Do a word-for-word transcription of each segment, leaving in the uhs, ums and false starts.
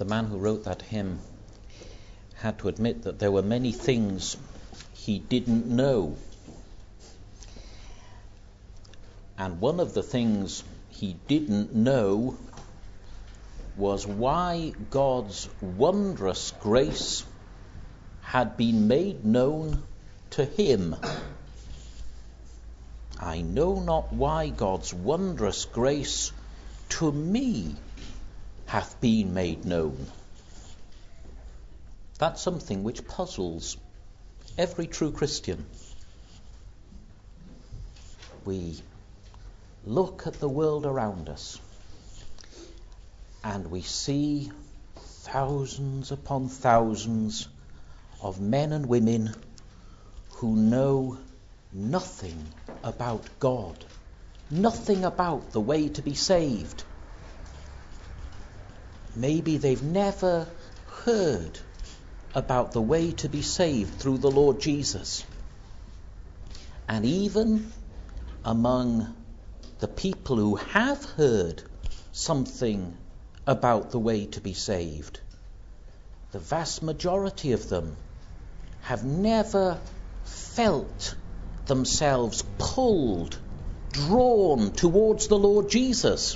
the man who wrote that hymn had to admit that there were many things he didn't know. And one of the things he didn't know was why God's wondrous grace had been made known to him. I know not why God's wondrous grace to me hath been made known. That's something which puzzles every true Christian. We look at the world around us and we see thousands upon thousands of men and women who know nothing about God, nothing about the way to be saved. Maybe they've never heard about the way to be saved through the Lord Jesus. And even among the people who have heard something about the way to be saved, the vast majority of them have never felt themselves pulled, drawn towards the Lord Jesus.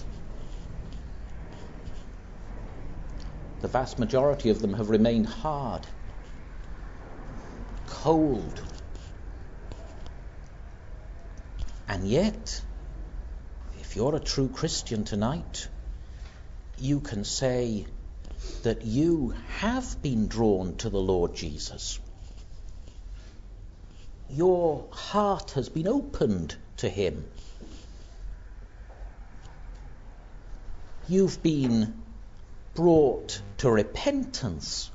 The vast majority of them have remained hard, cold. And yet, if you're a true Christian tonight, you can say that you have been drawn to the Lord Jesus. Your heart has been opened to him. You've been brought to repentance,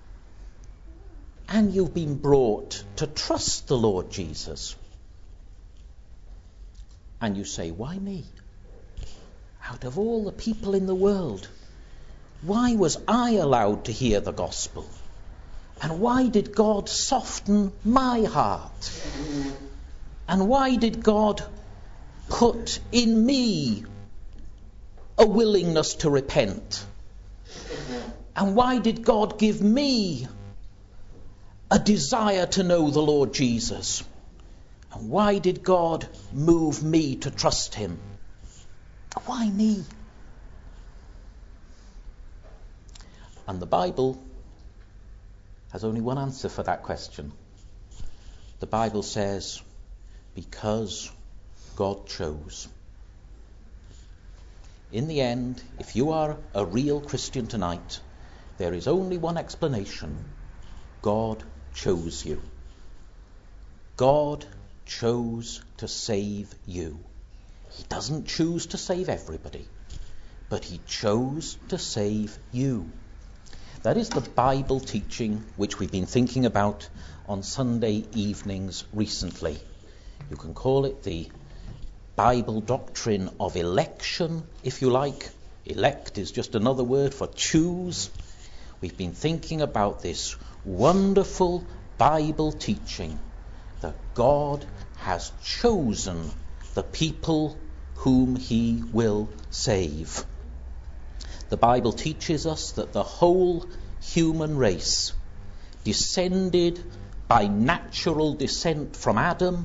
and you've been brought to trust the Lord Jesus. And you say, why me? Out of all the people in the world, why was I allowed to hear the gospel? And why did God soften my heart? And why did God put in me a willingness to repent? And why did God give me a desire to know the Lord Jesus? And why did God move me to trust him? Why me? And the Bible has only one answer for that question. The Bible says, because God chose. In the end, if you are a real Christian tonight, there is only one explanation. God chose you. God chose to save you. He doesn't choose to save everybody, but he chose to save you. That is the Bible teaching which we've been thinking about on Sunday evenings recently. You can call it the Bible doctrine of election, if you like. Elect is just another word for choose. We've been thinking about this wonderful Bible teaching that God has chosen the people whom he will save. The Bible teaches us that the whole human race, descended by natural descent from Adam,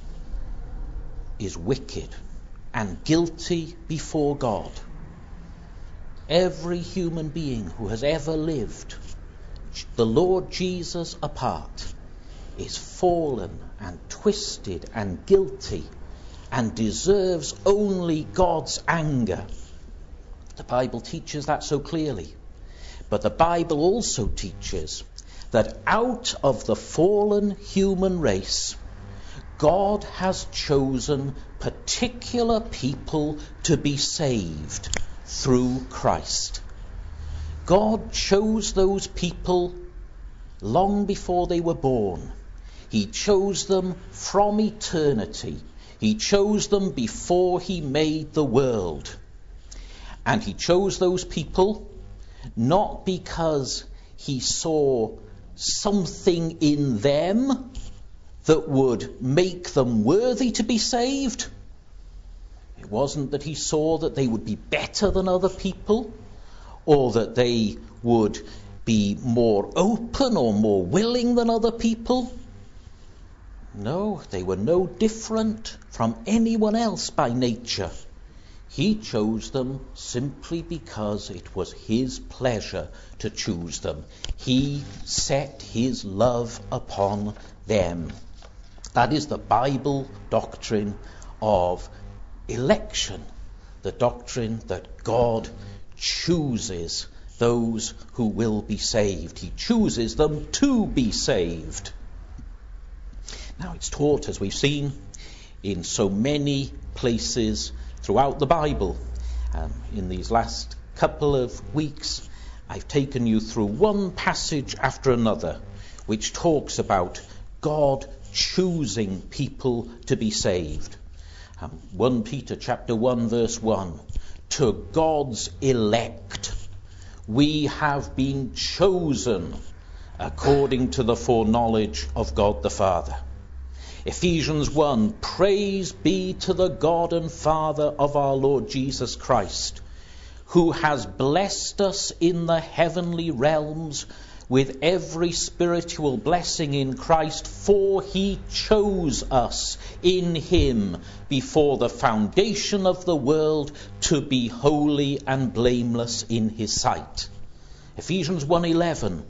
is wicked and guilty before God. Every human being who has ever lived, the Lord Jesus apart, is fallen and twisted and guilty and deserves only God's anger. The Bible teaches that so clearly. But the Bible also teaches that out of the fallen human race, God has chosen particular people to be saved through Christ. God chose those people long before they were born. He chose them from eternity. He chose them before he made the world. And he chose those people not because he saw something in them that would make them worthy to be saved. It wasn't that he saw that they would be better than other people, or that they would be more open or more willing than other people. No, they were no different from anyone else by nature. He chose them simply because it was his pleasure to choose them. He set his love upon them. That is the Bible doctrine of election, the doctrine that God chooses those who will be saved. He chooses them to be saved. Now, it's taught, as we've seen, in so many places throughout the Bible. Um, in these last couple of weeks, I've taken you through one passage after another which talks about God choosing people to be saved. Um, First Peter chapter one verse one, to God's elect we have been chosen according to the foreknowledge of God the Father. Ephesians one, praise be to the God and Father of our Lord Jesus Christ, who has blessed us in the heavenly realms with every spiritual blessing in Christ, for he chose us in him before the foundation of the world to be holy and blameless in his sight. Ephesians one eleven,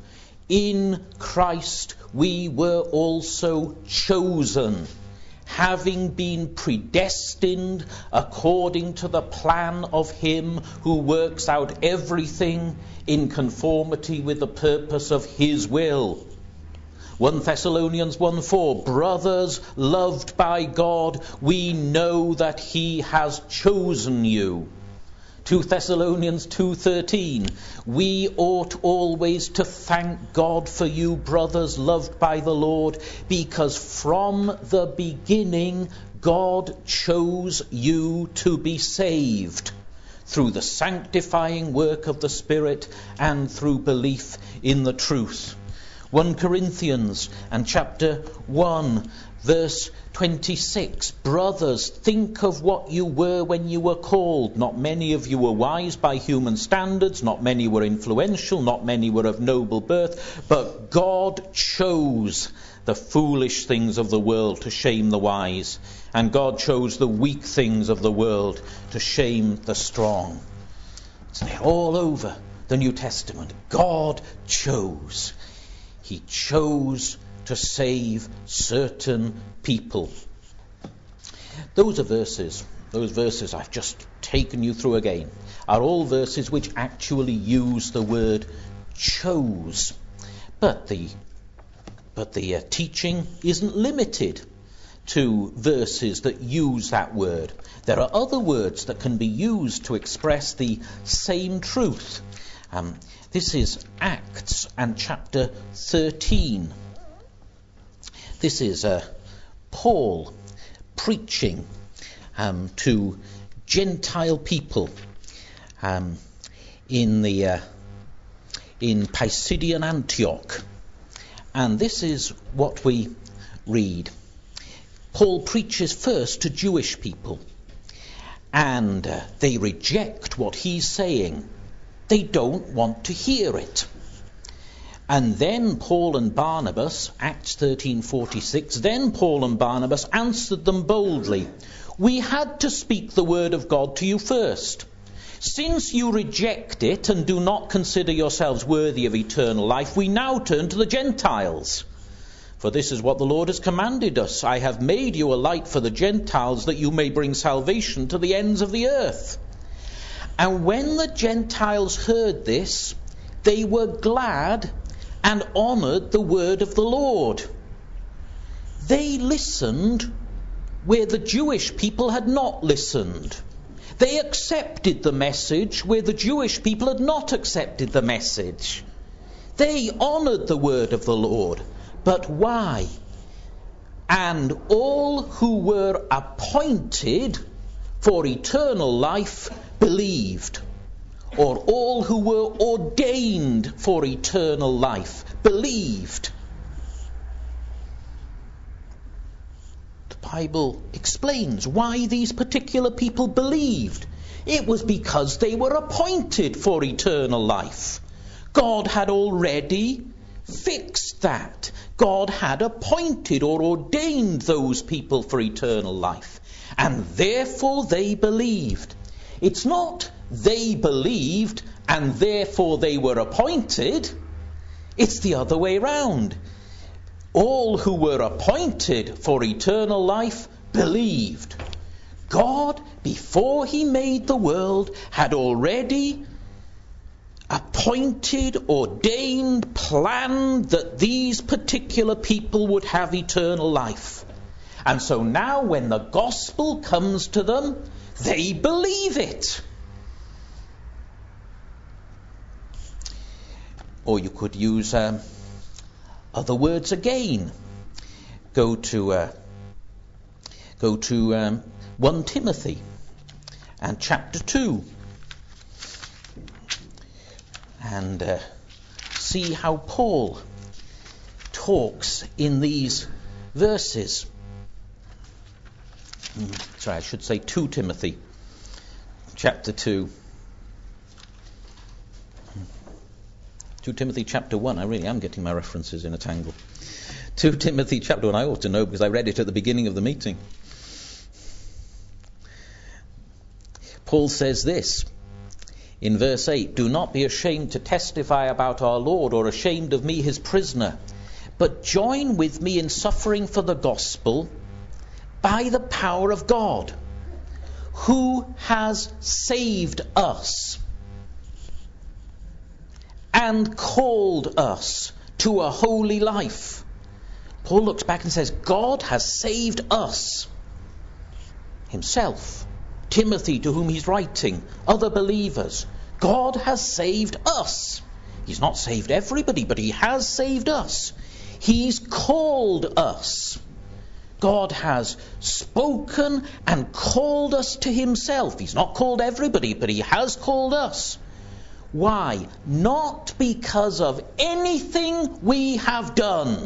in Christ we were also chosen, having been predestined according to the plan of him who works out everything in conformity with the purpose of his will. First Thessalonians one four, brothers loved by God, we know that he has chosen you. Second Thessalonians two thirteen, we ought always to thank God for you, brothers loved by the Lord, because from the beginning God chose you to be saved through the sanctifying work of the Spirit and through belief in the truth. First Corinthians and chapter one verse twenty-six, brothers, think of what you were when you were called. Not many of you were wise by human standards, not many were influential, not many were of noble birth, but God chose the foolish things of the world to shame the wise, and God chose the weak things of the world to shame the strong. It's all over the New Testament. God chose. He chose to save certain people. Those are verses, those verses I've just taken you through again, are all verses which actually use the word chose. But the but the uh, teaching isn't limited to verses that use that word. There are other words that can be used to express the same truth. Um, this is Acts and chapter thirteen. This is uh, Paul preaching um, to Gentile people um, in the uh, in Pisidian Antioch, and this is what we read. Paul preaches first to Jewish people, and uh, they reject what he's saying. They don't want to hear it. And then Paul and Barnabas, Acts thirteen forty-six, then Paul and Barnabas answered them boldly, we had to speak the word of God to you first. Since you reject it and do not consider yourselves worthy of eternal life, we now turn to the Gentiles. For this is what the Lord has commanded us. I have made you a light for the Gentiles, that you may bring salvation to the ends of the earth. And when the Gentiles heard this, they were glad and honoured the word of the Lord. They listened where the Jewish people had not listened. They accepted the message where the Jewish people had not accepted the message. They honoured the word of the Lord. But why? And all who were appointed for eternal life believed. Or all who were ordained for eternal life believed. The Bible explains why these particular people believed. It was because they were appointed for eternal life. God had already fixed that. God had appointed or ordained those people for eternal life. And therefore they believed. It's not they believed and therefore they were appointed. It's the other way round. All who were appointed for eternal life believed. God, before he made the world, had already appointed, ordained, planned that these particular people would have eternal life. And so now when the gospel comes to them, they believe it. Or you could use um, other words again. Go to uh, go to um, First Timothy and chapter two, and uh, see how Paul talks in these verses. Sorry, I should say Second Timothy chapter two. Second Timothy chapter one. I really am getting my references in a tangle. Second Timothy chapter one. I ought to know because I read it at the beginning of the meeting. Paul says this in verse eight, "Do not be ashamed to testify about our Lord, or ashamed of me, his prisoner, but join with me in suffering for the gospel by the power of God, who has saved us and called us to a holy life." Paul looks back and says, God has saved us, himself, Timothy, to whom he's writing, other believers. God has saved us. He's not saved everybody, but he has saved us. He's called us. God has spoken and called us to himself. He's not called everybody, but he has called us. Why? Not because of anything we have done.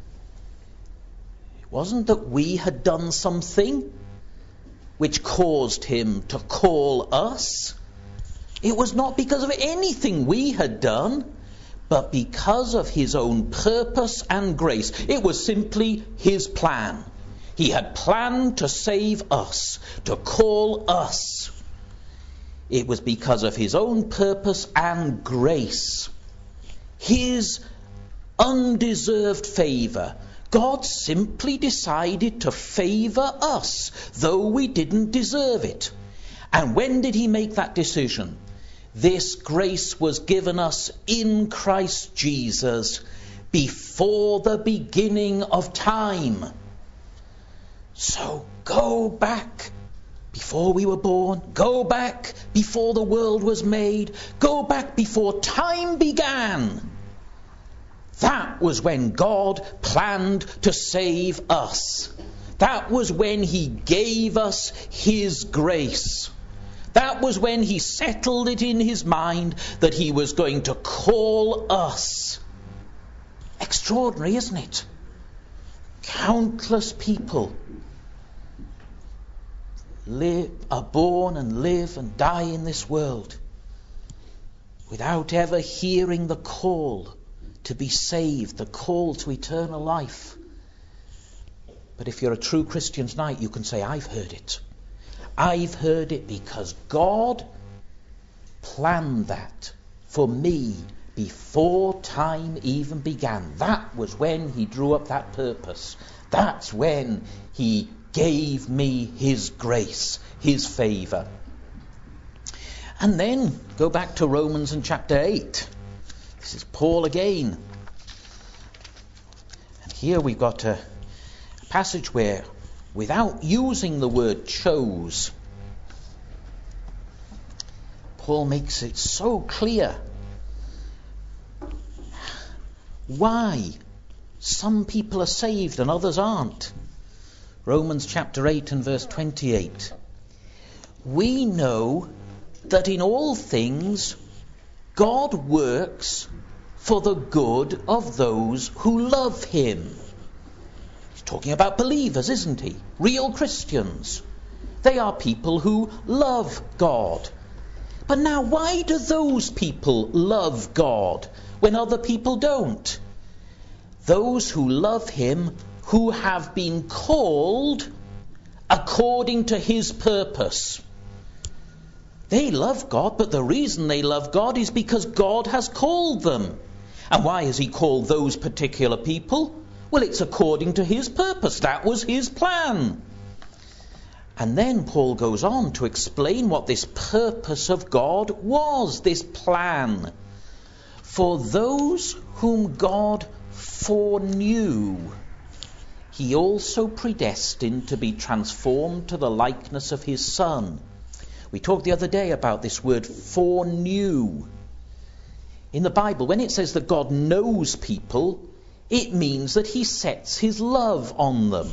It wasn't that we had done something which caused him to call us. It was not because of anything we had done, but because of his own purpose and grace. It was simply his plan. He had planned to save us, to call us. It was because of his own purpose and grace. His undeserved favour. God simply decided to favour us, though we didn't deserve it. And when did he make that decision? This grace was given us in Christ Jesus before the beginning of time. So go back before we were born. Go back before the world was made. Go back before time began. That was when God planned to save us. That was when he gave us his grace. That was when he settled it in his mind that he was going to call us. Extraordinary, isn't it? Countless people live, are born and live and die in this world without ever hearing the call to be saved, the call to eternal life. But if you're a true Christian tonight, you can say, I've heard it. I've heard it because God planned that for me before time even began. That was when he drew up that purpose. That's when he gave me his grace, his favour. And then go back to Romans in chapter eight. This is Paul again. And here we've got a passage where, without using the word chose, Paul makes it so clear why some people are saved and others aren't. Romans chapter eight and verse twenty-eight. We know that in all things God works for the good of those who love him. He's talking about believers, isn't he? Real Christians. They are people who love God. But now, why do those people love God when other people don't? Those who love him who have been called according to his purpose. They love God, but the reason they love God is because God has called them. And why has he called those particular people? Well, it's according to his purpose. That was his plan. And then Paul goes on to explain what this purpose of God was, this plan. For those whom God foreknew, he also predestined to be transformed to the likeness of his Son. We talked the other day about this word foreknew. In the Bible, when it says that God knows people, it means that he sets his love on them.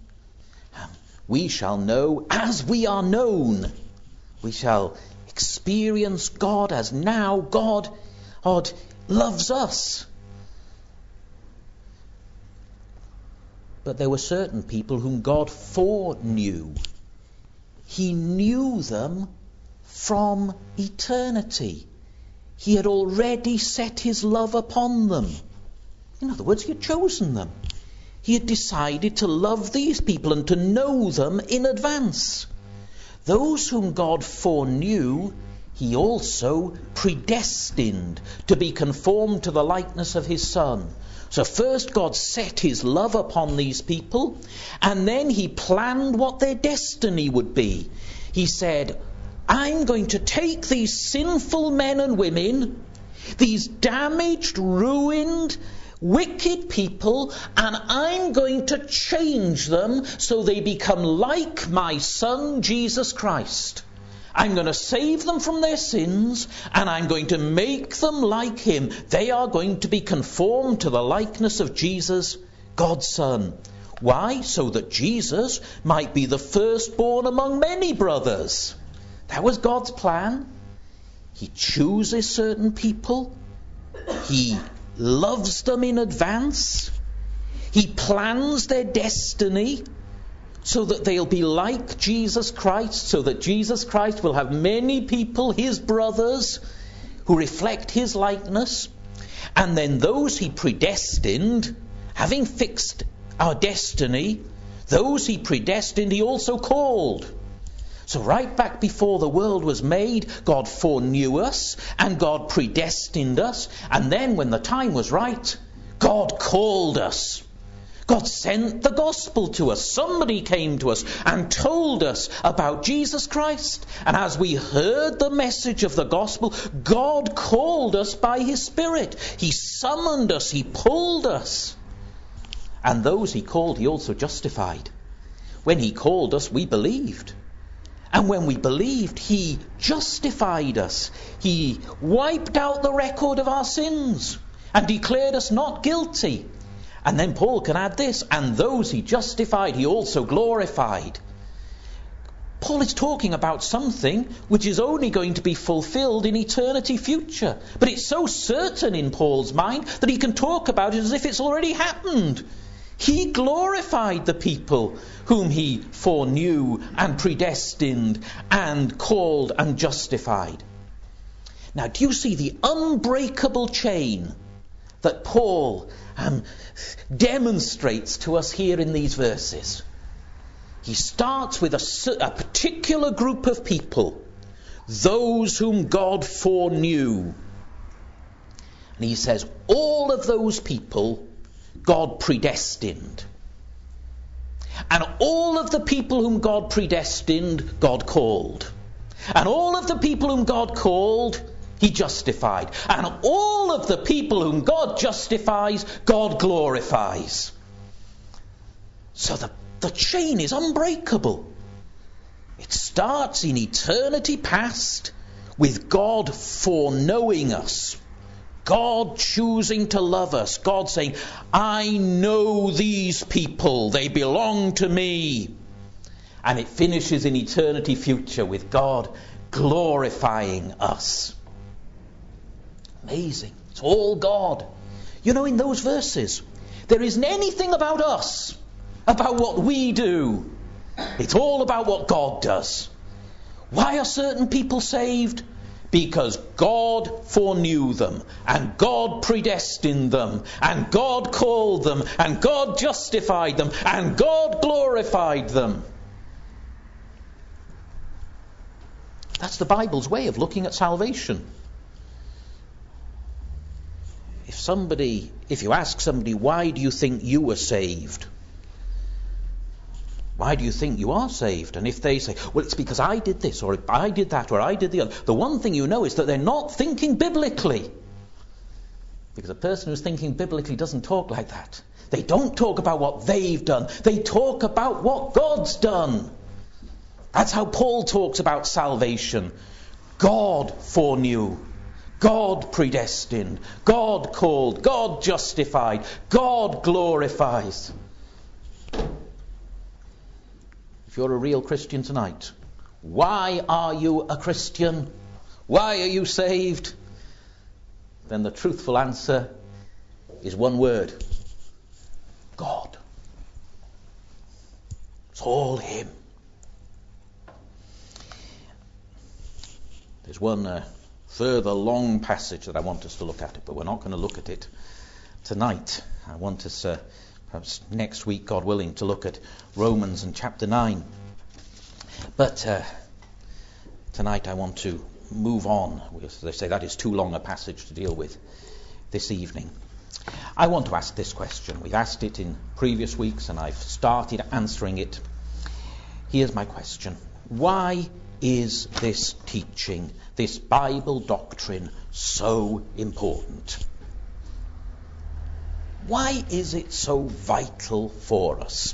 We shall know as we are known. We shall experience God as now God, God loves us. But there were certain people whom God foreknew. He knew them from eternity. He had already set his love upon them. In other words, he had chosen them. He had decided to love these people and to know them in advance. Those whom God foreknew, he also predestined to be conformed to the likeness of his Son. So first God set his love upon these people, and then he planned what their destiny would be. He said, I'm going to take these sinful men and women, these damaged, ruined, wicked people, and I'm going to change them so they become like my Son, Jesus Christ. I'm going to save them from their sins, and I'm going to make them like him. They are going to be conformed to the likeness of Jesus, God's Son. Why? So that Jesus might be the firstborn among many brothers. That was God's plan. He chooses certain people. He loves them in advance. He plans their destiny so that they'll be like Jesus Christ, so that Jesus Christ will have many people, his brothers, who reflect his likeness. And then those he predestined, having fixed our destiny, those he predestined, he also called. So right back before the world was made, God foreknew us, and God predestined us, and then when the time was right, God called us. God sent the gospel to us. Somebody came to us and told us about Jesus Christ. And as we heard the message of the gospel, God called us by his Spirit. He summoned us. He pulled us. And those he called, he also justified. When he called us, we believed. And when we believed, he justified us. He wiped out the record of our sins and declared us not guilty. And then Paul can add this, and those he justified, he also glorified. Paul is talking about something which is only going to be fulfilled in eternity future. But it's so certain in Paul's mind that he can talk about it as if it's already happened. He glorified the people whom he foreknew and predestined and called and justified. Now, do you see the unbreakable chain that Paul um, demonstrates to us here in these verses? He starts with a, a particular group of people, those whom God foreknew. And he says, all of those people God predestined. And all of the people whom God predestined, God called. And all of the people whom God called, he justified. And all of the people whom God justifies, God glorifies. So the, the chain is unbreakable. It starts in eternity past with God foreknowing us. God choosing to love us. God saying, I know these people. They belong to me. And it finishes in eternity future with God glorifying us. Amazing. It's all God. You know, in those verses, there isn't anything about us, about what we do. It's all about what God does. Why are certain people saved? Because God foreknew them, and God predestined them, and God called them, and God justified them, and God glorified them. That's the Bible's way of looking at salvation. If somebody, if you ask somebody, why do you think you were saved? Why do you think you are saved? And if they say, well, it's because I did this, or I did that, or I did the other, the one thing you know is that they're not thinking biblically. Because a person who's thinking biblically doesn't talk like that. They don't talk about what they've done. They talk about what God's done. That's how Paul talks about salvation. God foreknew. God predestined. God called. God justified. God glorifies. If you're a real Christian tonight, why are you a Christian? Why are you saved? Then the truthful answer is one word. God. It's all Him. There's one uh, further long passage that I want us to look at, but we're not going to look at it tonight. I want us, uh, perhaps next week, God willing, to look at Romans and chapter nine. But uh, tonight I want to move on. As they say, that is too long a passage to deal with this evening. I want to ask this question. We've asked it in previous weeks, and I've started answering it. Here's my question. Why is this teaching, this Bible doctrine, so important? Why is it so vital for us?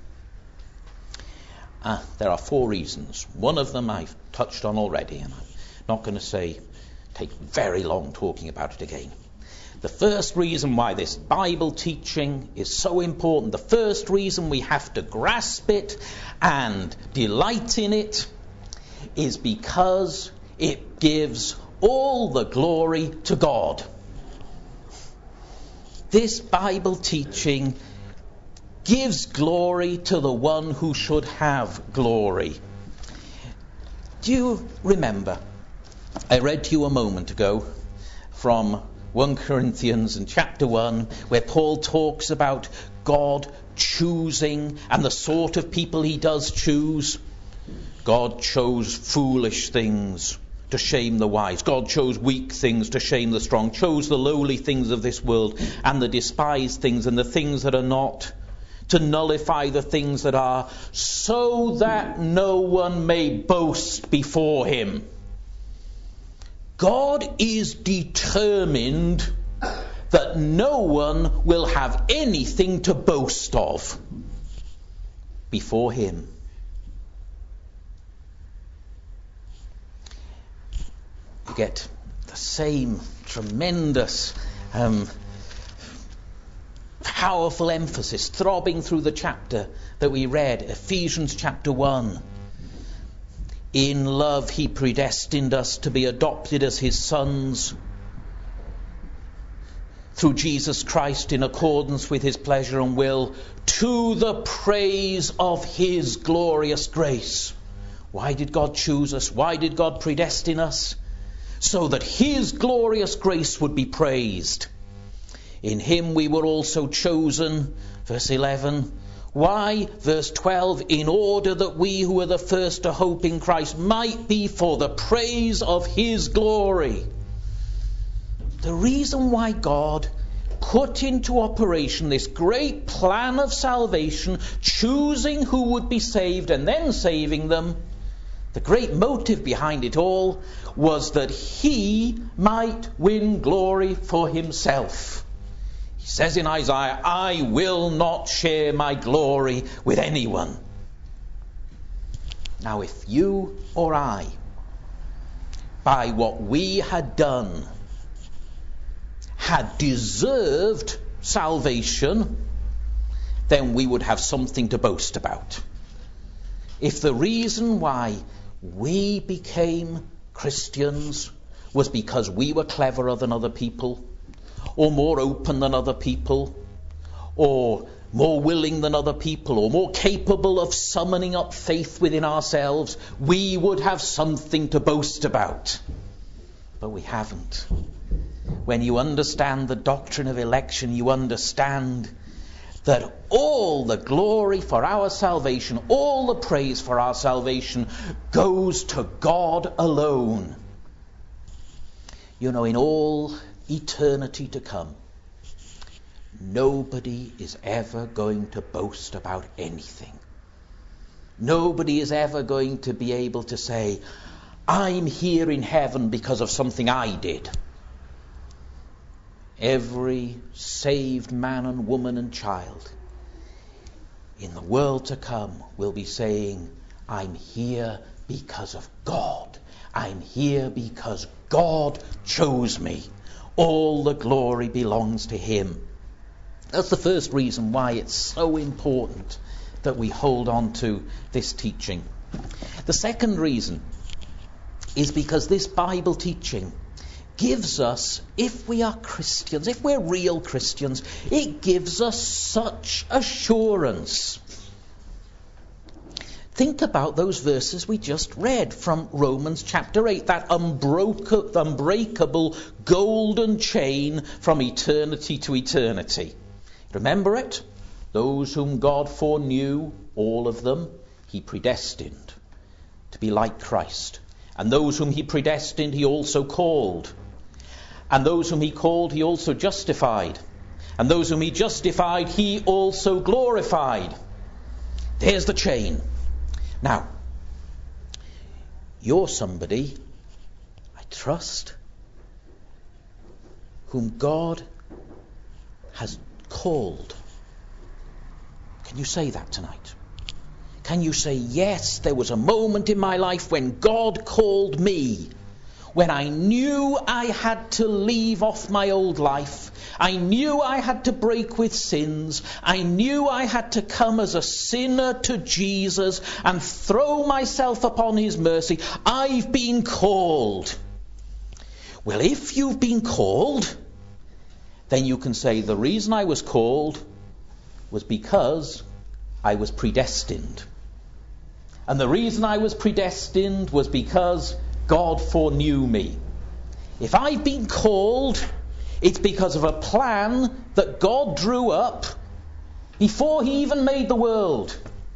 Uh, there are four reasons. One of them I've touched on already, and I'm not going to say, take very long talking about it again. The first reason why this Bible teaching is so important, the first reason we have to grasp it and delight in it, is because it gives all the glory to God. This Bible teaching gives glory to the one who should have glory. Do you remember? I read to you a moment ago from First Corinthians in chapter one, where Paul talks about God choosing and the sort of people He does choose. God chose foolish things to shame the wise. God chose weak things to shame the strong. Chose the lowly things of this world and the despised things and the things that are not, to nullify the things that are, so that no one may boast before Him. God is determined that no one will have anything to boast of before Him. You get the same tremendous, um, powerful emphasis throbbing through the chapter that we read, Ephesians chapter one. In love He predestined us to be adopted as His sons through Jesus Christ in accordance with His pleasure and will, to the praise of His glorious grace. Why did God choose us? Why did God predestine us? So that His glorious grace would be praised. In Him we were also chosen, verse eleven. Why? Verse twelve, in order that we who are the first to hope in Christ might be for the praise of His glory. The reason why God put into operation this great plan of salvation, choosing who would be saved and then saving them, the great motive behind it all was that He might win glory for Himself. He says in Isaiah, I will not share my glory with anyone. Now, if you or I, by what we had done, had deserved salvation, then we would have something to boast about. If the reason why we became Christians was because we were cleverer than other people, or more open than other people, or more willing than other people, or more capable of summoning up faith within ourselves, we would have something to boast about. But we haven't. When you understand the doctrine of election, you understand that all the glory for our salvation, all the praise for our salvation goes to God alone. You know, in all eternity to come, nobody is ever going to boast about anything. Nobody is ever going to be able to say, I'm here in heaven because of something I did. Every saved man and woman and child in the world to come will be saying, I'm here because of God. I'm here because God chose me. All the glory belongs to him. That's the first reason why it's so important that we hold on to this teaching. The second reason is because this Bible teaching gives us, if we are Christians, if we're real Christians, it gives us such assurance. Think about those verses we just read from Romans chapter eight, that unbroken, unbreakable golden chain from eternity to eternity. Remember it? Those whom God foreknew, all of them, he predestined to be like Christ. And those whom he predestined, he also called. And those whom he called, he also justified. And those whom he justified, he also glorified. There's the chain. Now, you're somebody, I trust, whom God has called. Can you say that tonight? Can you say, yes, there was a moment in my life when God called me, when I knew I had to leave off my old life. I knew I had to break with sins. I knew I had to come as a sinner to Jesus and throw myself upon his mercy. I've been called. Well, if you've been called, then you can say, the reason I was called was because I was predestined. And the reason I was predestined was because God foreknew me. If I've been called, it's because of a plan that God drew up before he even made the world.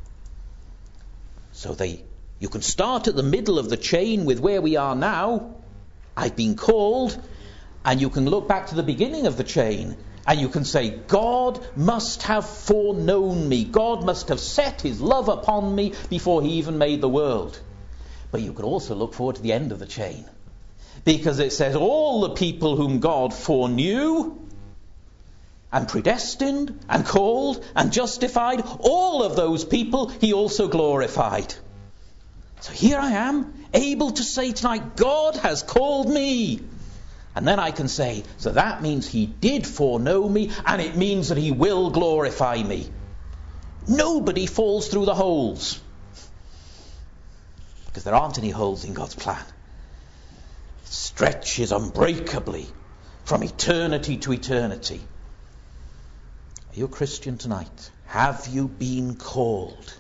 So they, you can start at the middle of the chain with where we are now. I've been called. And you can look back to the beginning of the chain and you can say, God must have foreknown me. God must have set his love upon me before he even made the world. But you can also look forward to the end of the chain, because it says all the people whom God foreknew and predestined and called and justified, all of those people he also glorified. So here I am, able to say tonight, God has called me. And then I can say, so that means he did foreknow me, and it means that he will glorify me. Nobody falls through the holes, because there aren't any holes in God's plan. It stretches unbreakably from eternity to eternity. Are you a Christian tonight? Have you been called?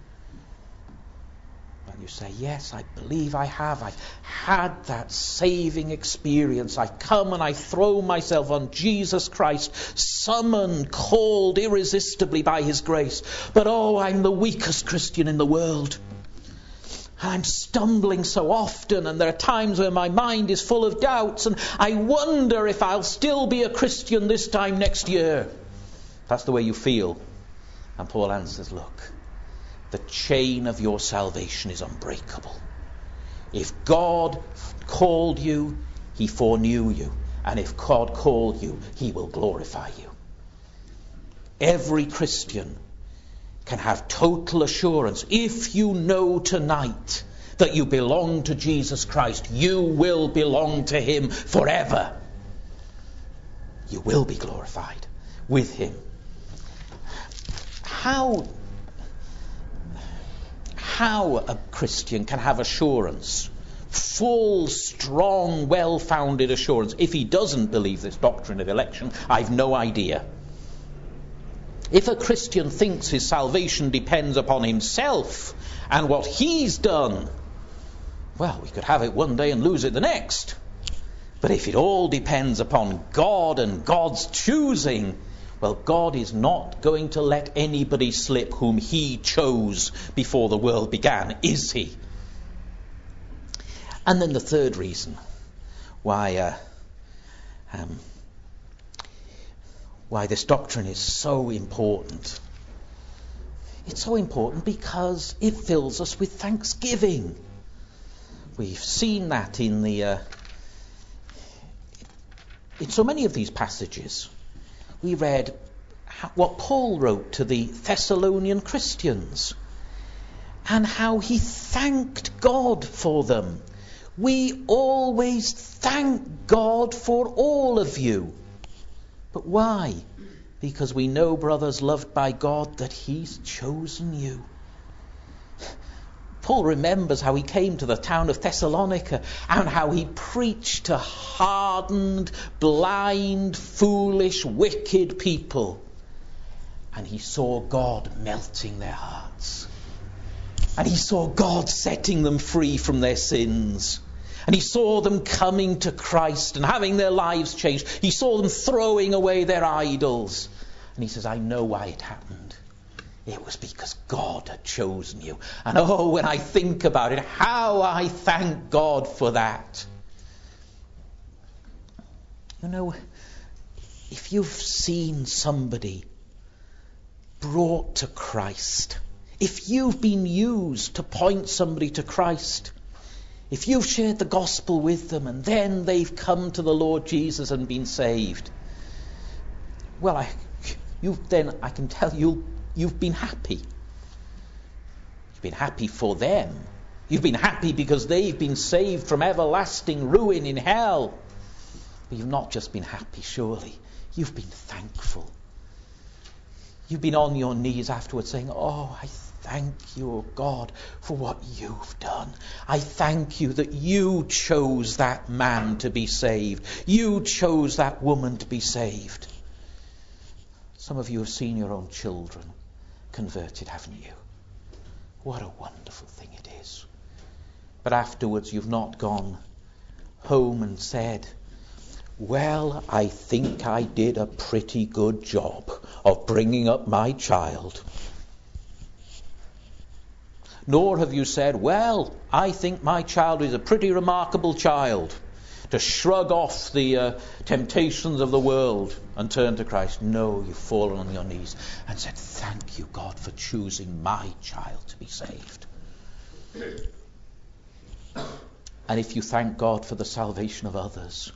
And you say, yes, I believe I have. I've had that saving experience. I come and I throw myself on Jesus Christ, summoned, called irresistibly by his grace. But oh, I'm the weakest Christian in the world. I'm stumbling so often, and there are times where my mind is full of doubts, and I wonder if I'll still be a Christian this time next year. That's the way you feel. And Paul answers, look, the chain of your salvation is unbreakable. If God called you, he foreknew you. And if God called you, he will glorify you. Every Christian can have total assurance. If you know tonight that you belong to Jesus Christ, you will belong to him forever. You will be glorified with him. How, how a Christian can have assurance, full, strong, well-founded assurance, if he doesn't believe this doctrine of election, I've no idea. If a Christian thinks his salvation depends upon himself and what he's done, well, we could have it one day and lose it the next. But if it all depends upon God and God's choosing, well, God is not going to let anybody slip whom he chose before the world began, is he? And then the third reason why uh, um, why this doctrine is so important. It's so important because it fills us with thanksgiving. We've seen that in the uh, in so many of these passages. We read what Paul wrote to the Thessalonian Christians and how he thanked God for them. We always thank God for all of you. But why? Because we know, brothers loved by God, that he's chosen you. Paul remembers how he came to the town of Thessalonica and how he preached to hardened, blind, foolish, wicked people. And he saw God melting their hearts. And he saw God setting them free from their sins. And he saw them coming to Christ and having their lives changed. He saw them throwing away their idols. And he says, I know why it happened. It was because God had chosen you. And oh, when I think about it, how I thank God for that. You know, if you've seen somebody brought to Christ, if you've been used to point somebody to Christ, if you've shared the gospel with them and then they've come to the Lord Jesus and been saved, well, I, you then I can tell you, you've been happy. You've been happy for them. You've been happy because they've been saved from everlasting ruin in hell. But you've not just been happy, surely. You've been thankful. You've been on your knees afterwards saying, oh, I thank you, oh God, for what you've done. I thank you that you chose that man to be saved. You chose that woman to be saved. Some of you have seen your own children converted, haven't you? What a wonderful thing it is. But afterwards you've not gone home and said, well, I think I did a pretty good job of bringing up my child. Nor have you said, well, I think my child is a pretty remarkable child, to shrug off the uh, temptations of the world and turn to Christ. No, you've fallen on your knees and said, thank you, God, for choosing my child to be saved. And if you thank God for the salvation of others,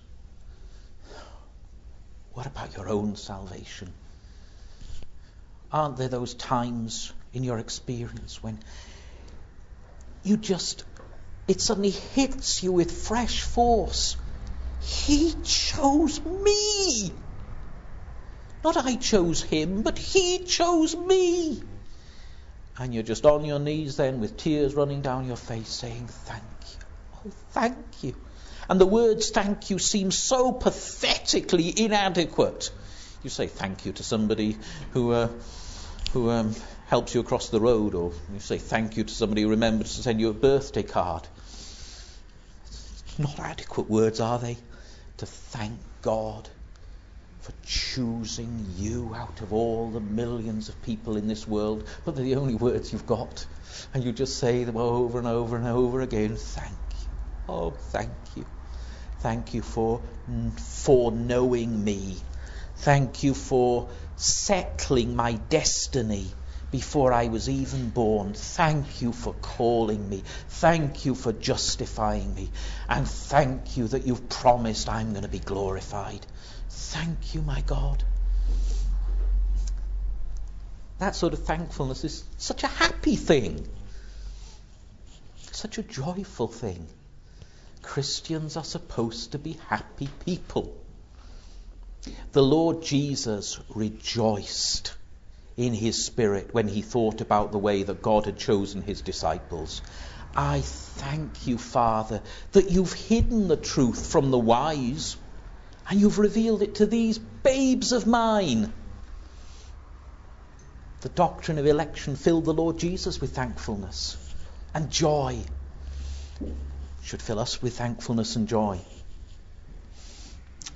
what about your own salvation? Aren't there those times in your experience when you just, it suddenly hits you with fresh force? He chose me. Not I chose him, but he chose me. And you're just on your knees then with tears running down your face saying, thank you. Oh, thank you. And the words thank you seem so pathetically inadequate. You say thank you to somebody who uh, who um, helps you across the road, or you say thank you to somebody who remembers to send you a birthday card. It's not adequate words, are they? To thank God for choosing you out of all the millions of people in this world, but they're the only words you've got. And you just say them over and over and over again. Thank you. Oh, thank you. Thank you for for knowing me. Thank you for settling my destiny before I was even born. Thank you for calling me. Thank you for justifying me. And thank you that you've promised I'm going to be glorified. Thank you, my God. That sort of thankfulness is such a happy thing. Such a joyful thing. Christians are supposed to be happy people. The Lord Jesus rejoiced in his spirit when he thought about the way that God had chosen his disciples. I thank you, Father, that you've hidden the truth from the wise and you've revealed it to these babes of mine. The doctrine of election filled the Lord Jesus with thankfulness and joy. It should fill us with thankfulness and joy.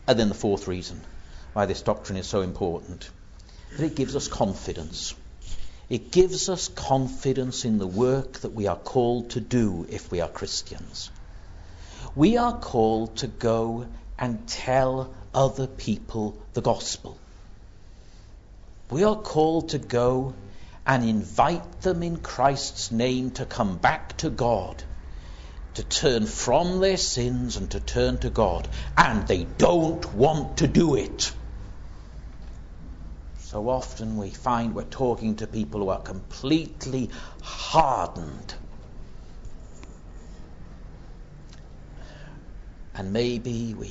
And then the fourth reason why this doctrine is so important, that it gives us confidence. It gives us confidence in the work that we are called to do if we are Christians. We are called to go and tell other people the gospel. We are called to go and invite them in Christ's name to come back to God, to turn from their sins and to turn to God. And they don't want to do it. So often we find we're talking to people who are completely hardened. And maybe we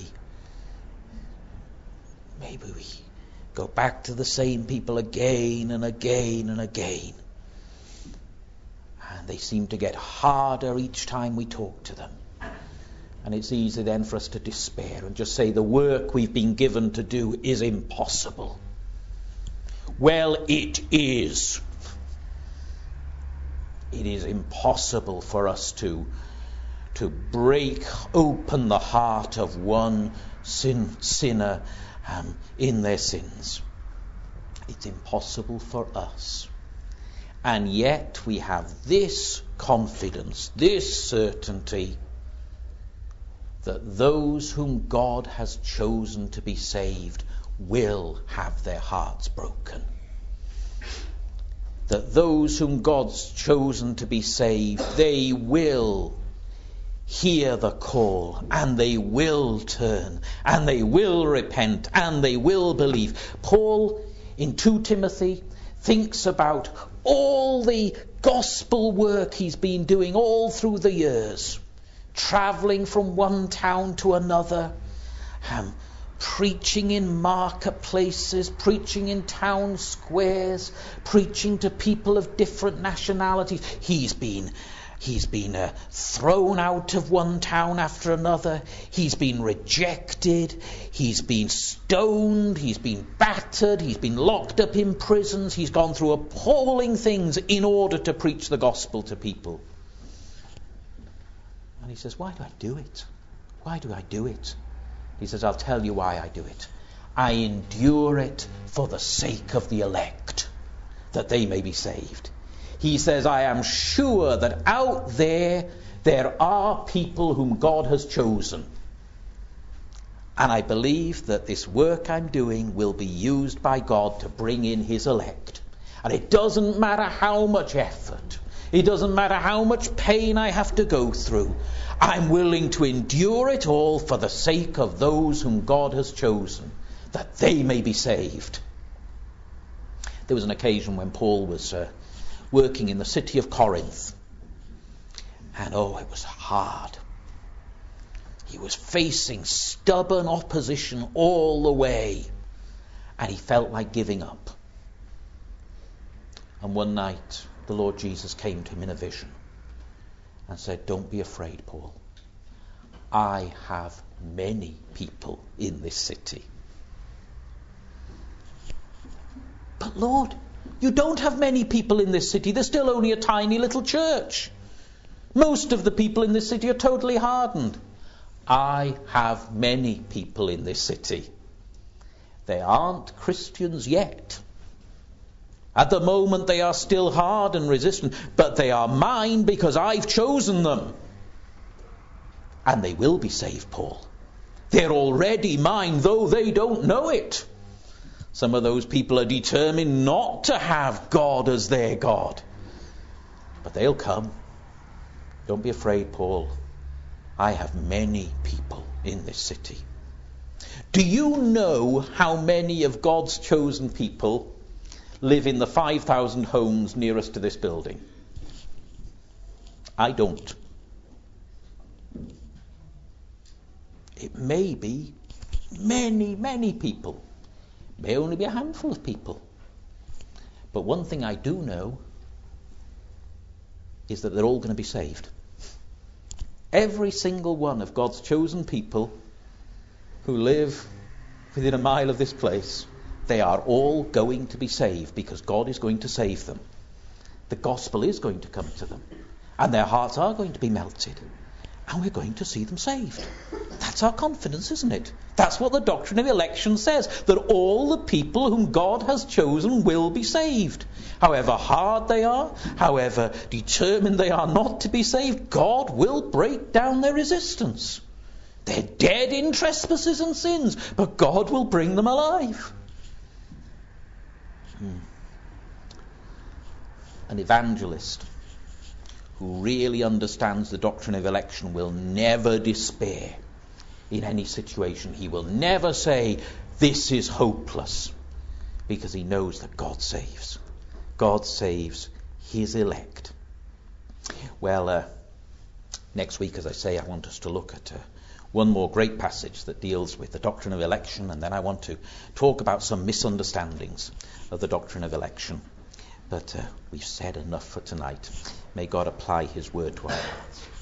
maybe we go back to the same people again and again and again. And they seem to get harder each time we talk to them. And it's easy then for us to despair and just say the work we've been given to do is impossible. Well, it is. It is impossible for us to, to break open the heart of one sin, sinner um, in their sins. It's impossible for us. And yet we have this confidence, this certainty, that those whom God has chosen to be saved will have their hearts broken. That those whom God's chosen to be saved, they will hear the call, and they will turn, and they will repent, and they will believe. Paul, in Second Timothy, thinks about all the gospel work he's been doing all through the years, travelling from one town to another, um, preaching in marketplaces, preaching in town squares, preaching to people of different nationalities. He's been He's been uh, thrown out of one town after another. He's been rejected. He's been stoned. He's been battered. He's been locked up in prisons. He's gone through appalling things in order to preach the gospel to people. And he says, why do I do it? Why do I do it? He says, I'll tell you why I do it. I endure it for the sake of the elect, that they may be saved. He says, I am sure that out there, there are people whom God has chosen. And I believe that this work I'm doing will be used by God to bring in his elect. And it doesn't matter how much effort, it doesn't matter how much pain I have to go through. I'm willing to endure it all for the sake of those whom God has chosen, that they may be saved. There was an occasion when Paul was uh, working in the city of Corinth. And oh, it was hard. He was facing stubborn opposition all the way. And he felt like giving up. And one night, the Lord Jesus came to him in a vision and said, don't be afraid, Paul. I have many people in this city. But Lord, you don't have many people in this city. There's still only a tiny little church. Most of the people in this city are totally hardened. I have many people in this city. They aren't Christians yet. At the moment they are still hard and resistant, but they are mine because I've chosen them. And they will be saved, Paul. They're already mine, though they don't know it. Some of those people are determined not to have God as their God. But they'll come. Don't be afraid, Paul. I have many people in this city. Do you know how many of God's chosen people live in the five thousand homes nearest to this building? I don't. It may be many, many people. May only be a handful of people. But one thing I do know is that they're all going to be saved. Every single one of God's chosen people who live within a mile of this place, they are all going to be saved because God is going to save them. The gospel is going to come to them. And their hearts are going to be melted. And we're going to see them saved. That's our confidence, isn't it? That's what the doctrine of election says, that all the people whom God has chosen will be saved. However hard they are, however determined they are not to be saved, God will break down their resistance. They're dead in trespasses and sins, but God will bring them alive. Hmm. An evangelist who really understands the doctrine of election will never despair in any situation. He will never say, this is hopeless, because he knows that God saves. God saves his elect. Well, uh, next week, as I say, I want us to look at uh, one more great passage that deals with the doctrine of election, and then I want to talk about some misunderstandings of the doctrine of election. But uh, we've said enough for tonight. May God apply his word to our hearts.